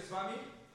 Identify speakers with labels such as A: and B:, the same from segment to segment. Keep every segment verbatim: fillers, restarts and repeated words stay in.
A: z wami?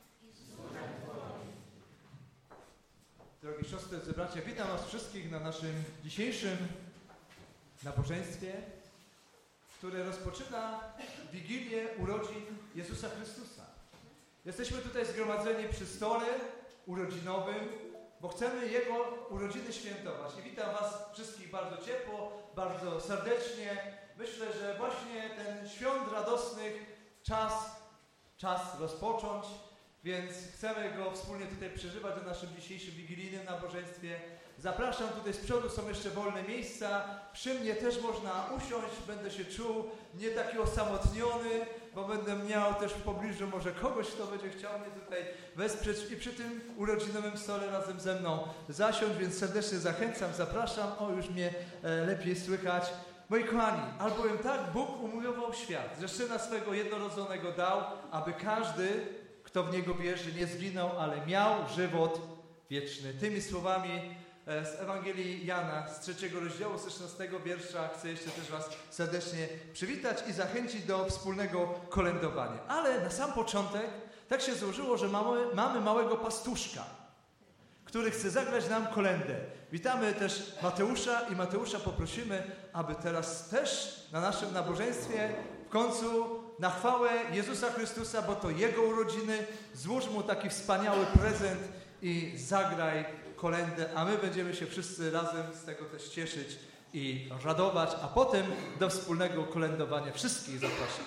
A: Drogie siostry i bracia, witam was wszystkich na naszym dzisiejszym nabożeństwie, które rozpoczyna Wigilię urodzin Jezusa Chrystusa. Jesteśmy tutaj zgromadzeni przy stole urodzinowym, bo chcemy Jego urodziny świętować. I witam was wszystkich bardzo ciepło, bardzo serdecznie. Myślę, że właśnie ten świąt radosnych czas, czas rozpocząć, więc chcemy go wspólnie tutaj przeżywać na naszym dzisiejszym wigilijnym nabożeństwie. Zapraszam, tutaj z przodu są jeszcze wolne miejsca. Przy mnie też można usiąść, będę się czuł nie taki osamotniony, bo będę miał też w pobliżu może kogoś, kto będzie chciał mnie tutaj wesprzeć i przy tym urodzinowym stole razem ze mną zasiąść, więc serdecznie zachęcam, zapraszam. O, już mnie e, lepiej słychać. Moi kochani, albowiem tak Bóg umiłował świat, że Syna swego jednorodzonego dał, aby każdy, kto w Niego wierzy, nie zginął, ale miał żywot wieczny. Tymi słowami z Ewangelii Jana z trzeciego rozdziału, z szesnastego wiersza chcę jeszcze też was serdecznie przywitać i zachęcić do wspólnego kolędowania. Ale na sam początek tak się złożyło, że mamy, mamy małego pastuszka, który chce zagrać nam kolędę. Witamy też Mateusza i Mateusza poprosimy, aby teraz też na naszym nabożeństwie w końcu na chwałę Jezusa Chrystusa, bo to Jego urodziny, złóż Mu taki wspaniały prezent i zagraj kolędę, a my będziemy się wszyscy razem z tego też cieszyć i radować, a potem do wspólnego kolędowania wszystkich zapraszam.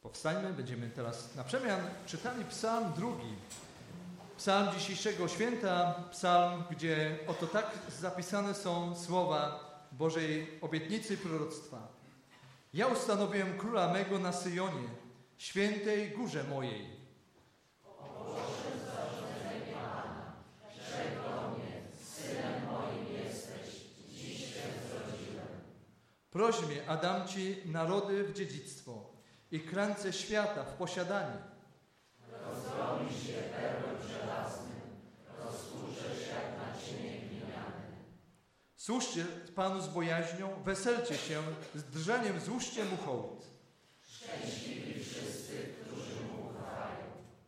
A: Powstańmy, będziemy teraz na przemian czytali psalm drugi. Psalm dzisiejszego święta, psalm, gdzie oto tak zapisane są słowa Bożej obietnicy proroctwa. Ja ustanowiłem króla mego na Syjonie, świętej górze mojej. Proś mnie, a dam Ci narody w dziedzictwo i krańce świata w posiadanie.
B: Rozgromisz się perłem żelaznym, roztłuczesz jak naczynie gliniane.
A: Służcie Panu z bojaźnią, weselcie się, z drżeniem złóżcie Mu hołd.
B: Szczęśliwi wszyscy, którzy Mu ufają.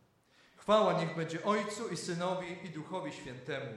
A: Chwała niech będzie Ojcu i Synowi i Duchowi Świętemu.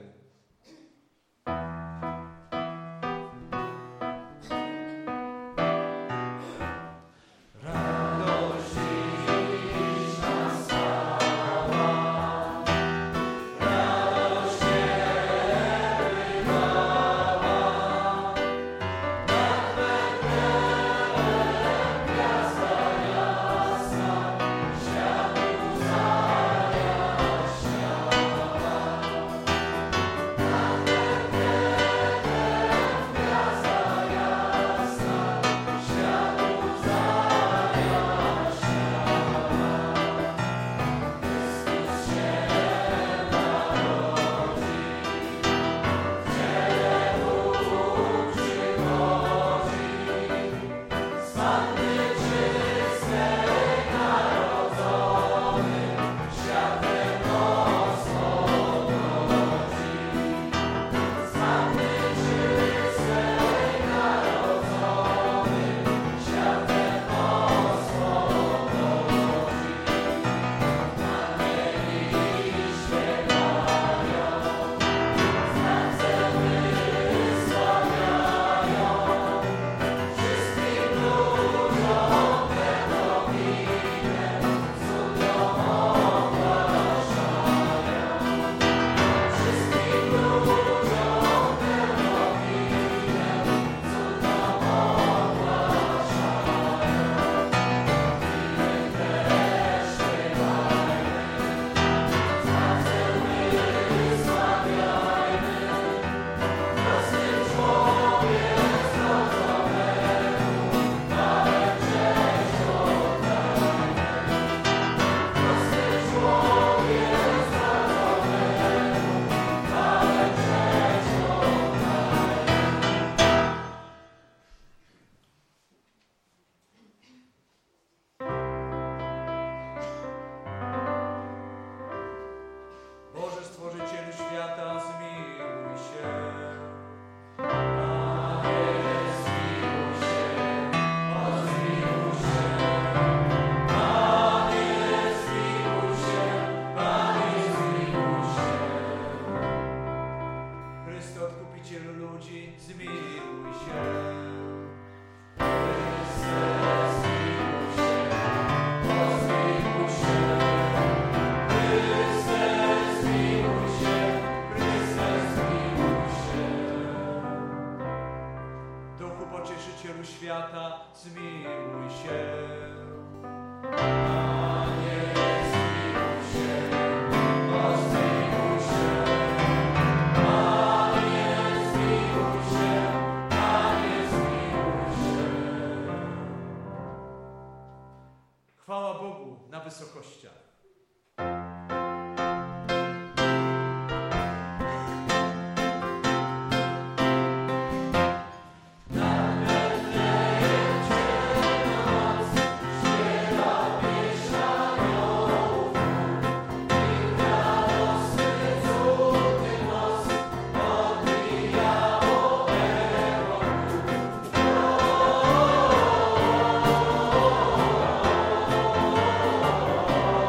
B: Oh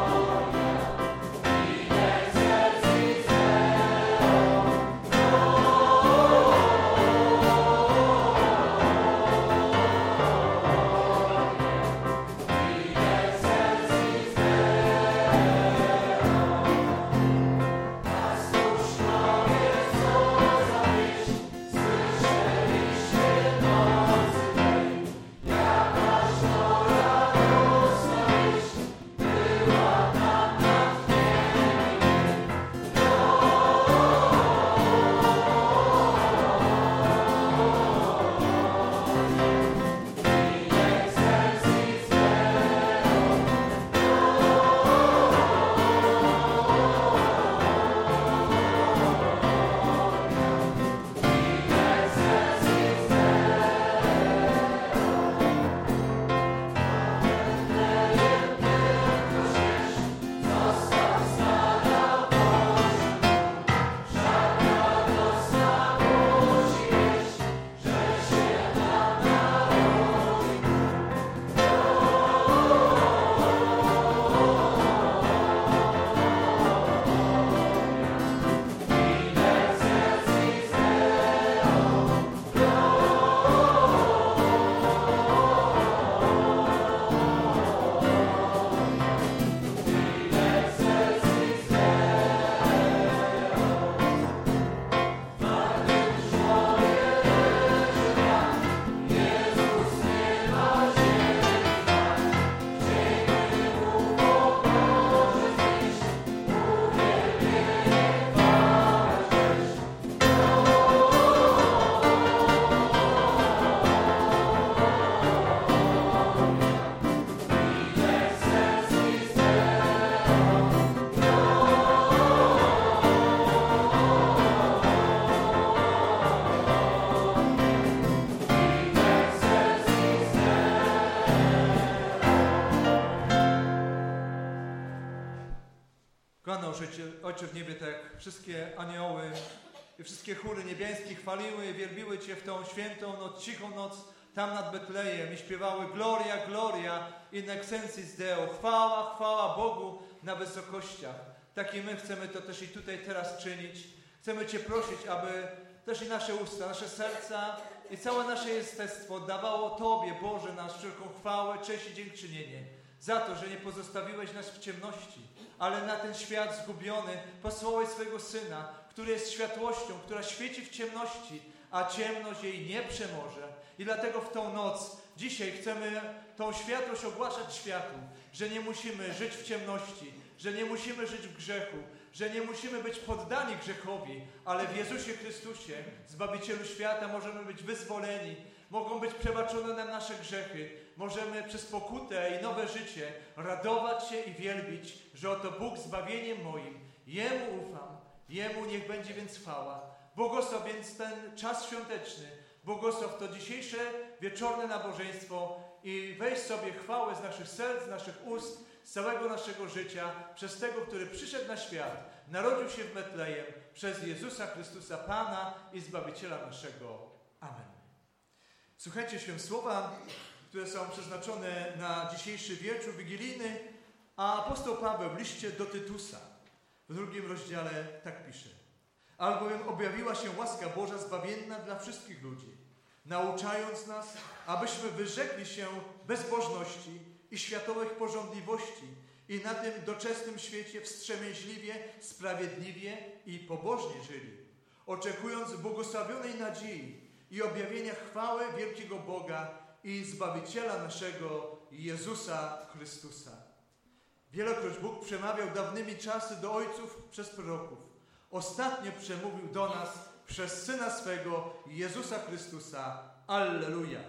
A: Ojcze w niebie, tak jak wszystkie anioły i wszystkie chóry niebieskie chwaliły i wielbiły Cię w tą świętą noc, cichą noc, tam nad Betlejem i śpiewały Gloria, Gloria in excelsis Deo. Chwała, chwała Bogu na wysokościach. Tak i my chcemy to też i tutaj teraz czynić. Chcemy Cię prosić, aby też i nasze usta, nasze serca i całe nasze jestestwo dawało Tobie, Boże nasz, wszelką chwałę, cześć i dziękczynienie za to, że nie pozostawiłeś nas w ciemności, ale na ten świat zgubiony posłałeś swojego Syna, który jest światłością, która świeci w ciemności, a ciemność jej nie przemoże. I dlatego w tą noc, dzisiaj chcemy tą światłość ogłaszać światu, że nie musimy żyć w ciemności, że nie musimy żyć w grzechu, że nie musimy być poddani grzechowi, ale w Jezusie Chrystusie, Zbawicielu świata, możemy być wyzwoleni, mogą być przebaczone nam nasze grzechy, możemy przez pokutę i nowe życie radować się i wielbić, że oto Bóg zbawieniem moim, Jemu ufam, Jemu niech będzie więc chwała. Błogosław więc ten czas świąteczny, błogosław to dzisiejsze wieczorne nabożeństwo i weź sobie chwałę z naszych serc, z naszych ust, z całego naszego życia, przez tego, który przyszedł na świat, narodził się w Betlejem, przez Jezusa Chrystusa, Pana i Zbawiciela naszego. Amen. Słuchajcie się słowa, które są przeznaczone na dzisiejszy wieczór wigilijny, a apostoł Paweł w liście do Tytusa w drugim rozdziale tak pisze. Albowiem objawiła się łaska Boża zbawienna dla wszystkich ludzi, nauczając nas, abyśmy wyrzekli się bezbożności i światowych pożądliwości i na tym doczesnym świecie wstrzemięźliwie, sprawiedliwie i pobożnie żyli, oczekując błogosławionej nadziei i objawienia chwały wielkiego Boga i Zbawiciela naszego Jezusa Chrystusa. Wielokroć Bóg przemawiał dawnymi czasy do ojców przez proroków. Ostatnio przemówił do nas przez Syna swego Jezusa Chrystusa. Alleluja!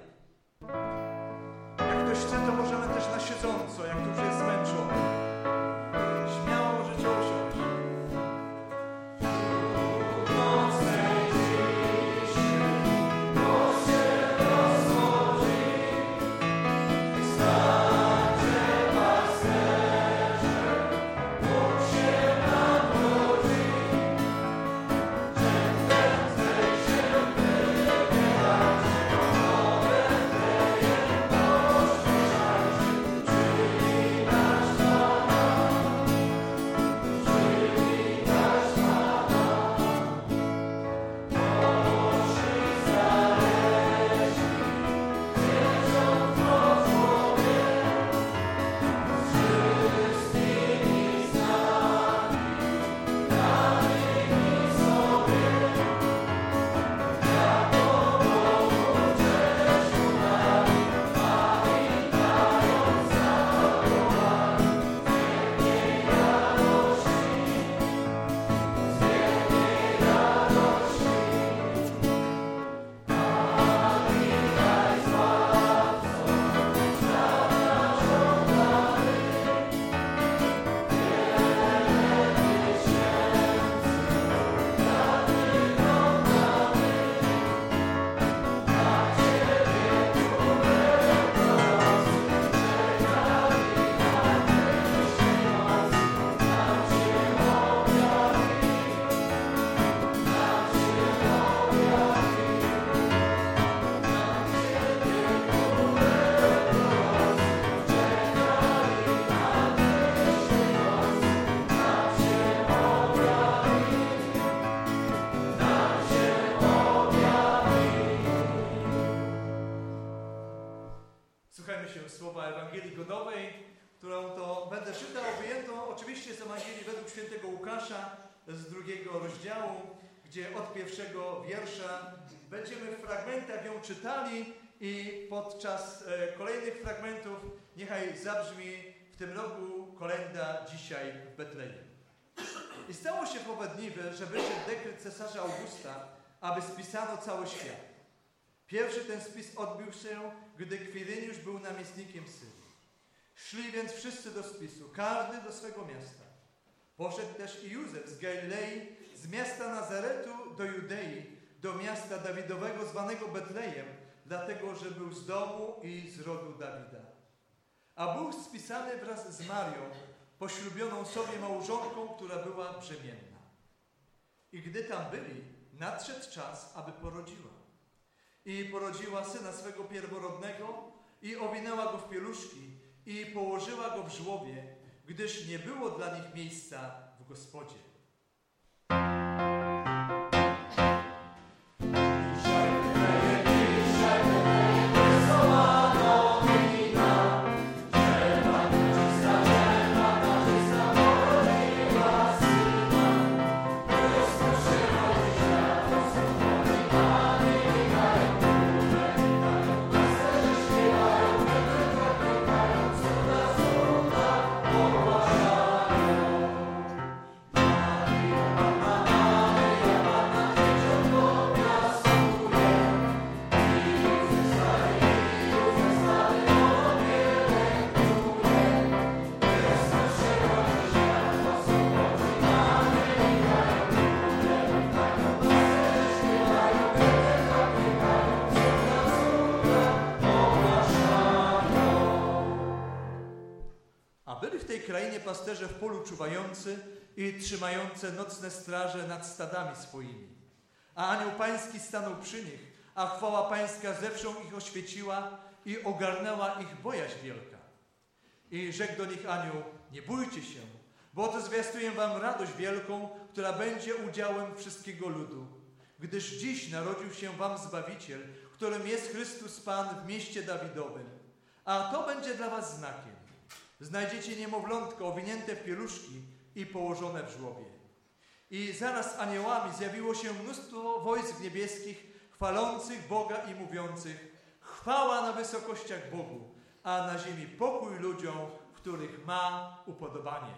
A: Jak ktoś chce, to możemy też na siedząco, jak to już jest zmęczony. Śmiało możecie usiąść. Słowa Ewangelii Godowej, którą to będę czytał, wyjęto oczywiście z Ewangelii według świętego Łukasza z drugiego rozdziału, gdzie od pierwszego wiersza będziemy w fragmentach ją czytali i podczas e, kolejnych fragmentów niechaj zabrzmi w tym roku kolęda dzisiaj w Betlejem. I stało się w owe dni, że wyszedł dekret cesarza Augusta, aby spisano cały świat. Pierwszy ten spis odbył się, gdy Kwiryniusz był namiestnikiem Syrii. Szli więc wszyscy do spisu, każdy do swego miasta. Poszedł też i Józef z Galilei, z miasta Nazaretu do Judei, do miasta Dawidowego zwanego Betlejem, dlatego, że był z domu i z rodu Dawida. A był spisany wraz z Marią, poślubioną sobie małżonką, która była brzemienna. I gdy tam byli, nadszedł czas, aby porodziła. I porodziła syna swego pierworodnego i owinęła go w pieluszki i położyła go w żłobie, gdyż nie było dla nich miejsca w gospodzie. Pasterze w polu czuwający i trzymające nocne straże nad stadami swoimi. A anioł pański stanął przy nich, a chwała pańska zewsząd ich oświeciła i ogarnęła ich bojaźń wielka. I rzekł do nich anioł: nie bójcie się, bo oto zwiastuję wam radość wielką, która będzie udziałem wszystkiego ludu. Gdyż dziś narodził się wam Zbawiciel, którym jest Chrystus Pan w mieście Dawidowym. A to będzie dla was znakiem. Znajdziecie niemowlątko owinięte w pieluszki i położone w żłobie. I zaraz aniołami zjawiło się mnóstwo wojsk niebieskich, chwalących Boga i mówiących: chwała na wysokościach Bogu, a na ziemi pokój ludziom, w których ma upodobanie.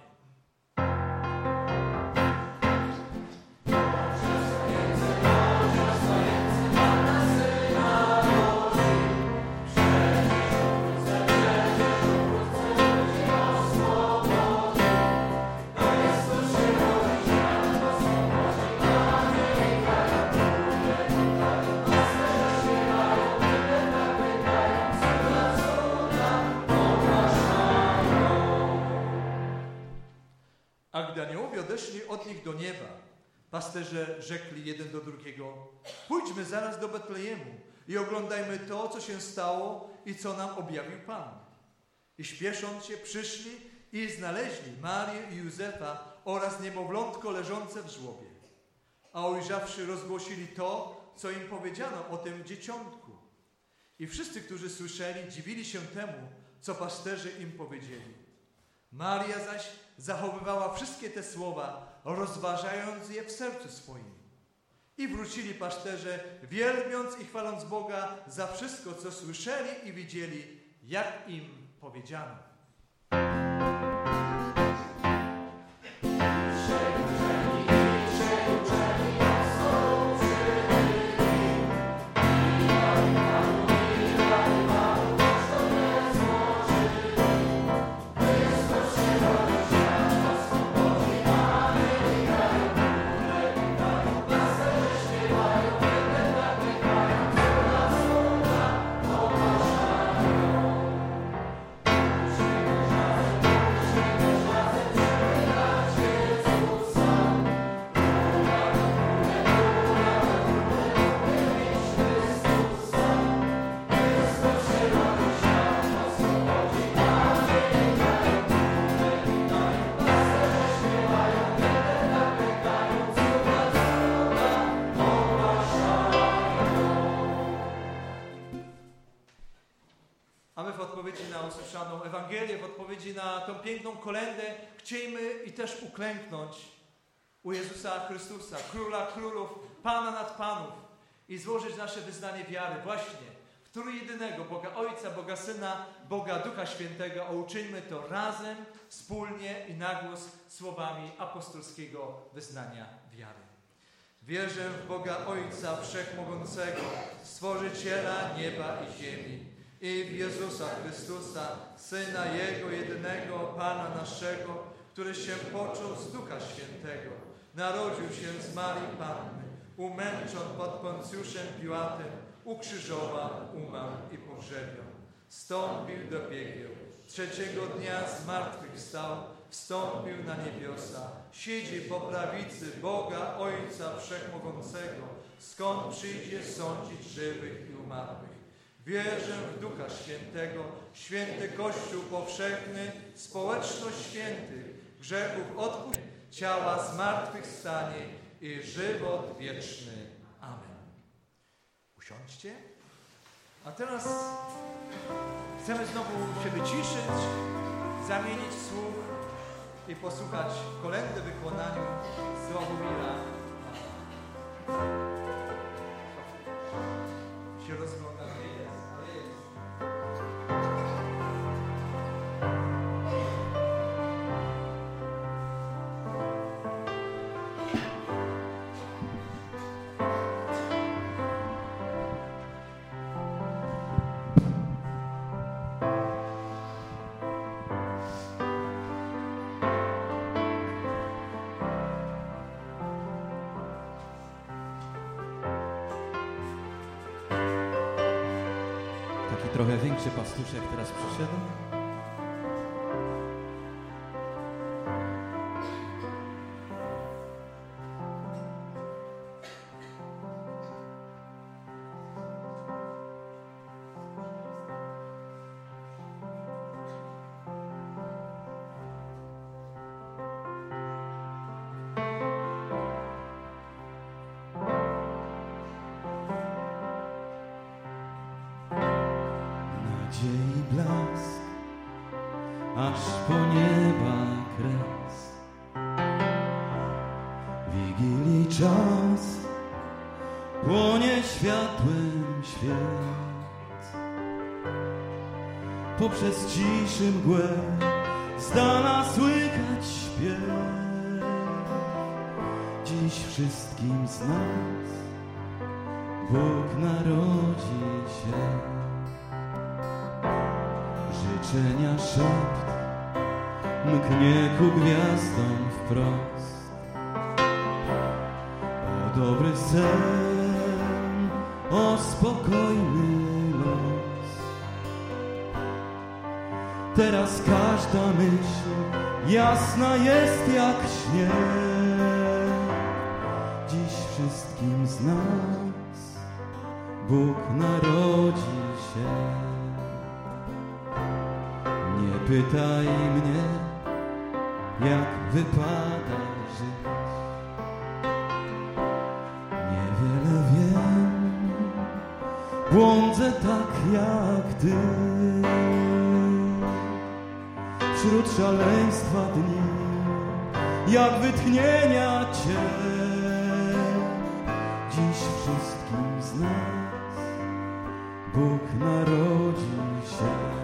A: A gdy aniołowie odeszli od nich do nieba, pasterze rzekli jeden do drugiego: pójdźmy zaraz do Betlejemu i oglądajmy to, co się stało i co nam objawił Pan. I śpiesząc się przyszli i znaleźli Marię i Józefa oraz niemowlątko leżące w żłobie. A ujrzawszy, rozgłosili to, co im powiedziano o tym dzieciątku. I wszyscy, którzy słyszeli, dziwili się temu, co pasterze im powiedzieli. Maria zaś zachowywała wszystkie te słowa, rozważając je w sercu swoim. I wrócili pasterze, wielbiąc i chwaląc Boga za wszystko, co słyszeli i widzieli, jak im powiedziano. Ewangelię, w odpowiedzi na tą piękną kolędę, chciejmy i też uklęknąć u Jezusa Chrystusa, Króla Królów, Pana nad Panów i złożyć nasze wyznanie wiary właśnie w trójjedynego Boga Ojca, Boga Syna, Boga Ducha Świętego, a uczyńmy to razem, wspólnie i na głos słowami apostolskiego wyznania wiary. Wierzę w Boga Ojca Wszechmogącego, Stworzyciela nieba i ziemi, i w Jezusa Chrystusa, Syna Jego jedynego, Pana naszego, który się począł z Ducha Świętego, narodził się z Marii Panny, umęczon pod Poncjuszem Piłatem, ukrzyżował, umarł i pogrzebion. Wstąpił do piekieł, trzeciego dnia z martwych wstał, wstąpił na niebiosa, siedzi po prawicy Boga Ojca Wszechmogącego, skąd przyjdzie sądzić żywych i umarłych. Wierzę w Ducha Świętego, święty Kościół powszechny, społeczność świętych, grzechów odpuszczenia, ciała zmartwychwstanie i żywot wieczny. Amen. Usiądźcie. A teraz chcemy znowu się wyciszyć, zamienić słuch i posłuchać kolędy w wykonaniu Sławomira. Się rozgląda, gdzie jest, ale jest.
C: Trochę większy pastuszek teraz przyszedł. Nadziei blask, aż po nieba kres. Wigilii czas płonie światłem świec. Poprzez ciszy mgłę z dala słychać śpiew. Dziś wszystkim z nas Bóg narodzi się. Życzenia szept mknie ku gwiazdom wprost. O dobry sen, o spokojny los. Teraz każda myśl jasna jest jak śnieg. Dziś wszystkim z nas Bóg narodzi się. Nie pytaj mnie, jak wypada żyć. Niewiele wiem, błądzę tak jak ty. Wśród szaleństwa dni, jak wytchnienia cień. Dziś wszystkim z nas Bóg narodzi się.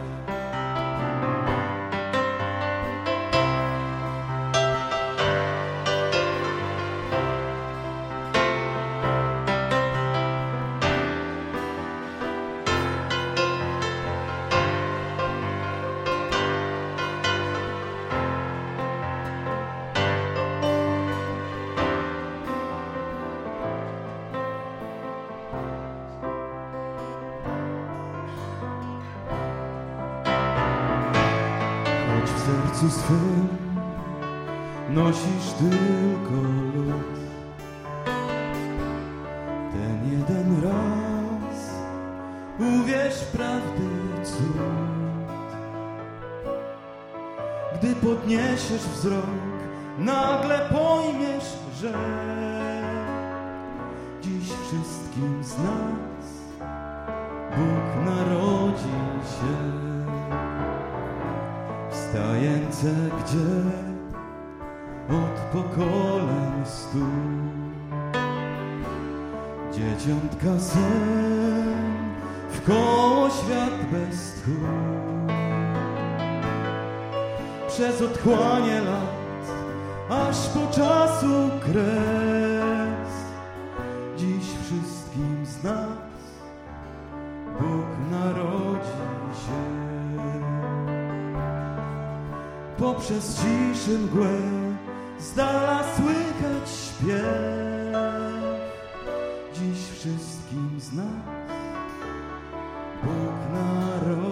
C: W sercu swym nosisz tylko lód. Ten jeden raz uwierz prawdy cud. Gdy podniesiesz wzrok, nagle pojmiesz, że dziś wszystkim z nas Bóg narodzi się. Wstające gdzie od pokoleń stu, dzieciątka sen wkoło świat bez tchu. Przez otchłanie lat, aż po czasu kres. Dziś wszystkim z nas Bóg narodzi się. Poprzez ciszy mgłę z dala słychać śpiew. Dziś wszystkim z nas Bóg narodzi.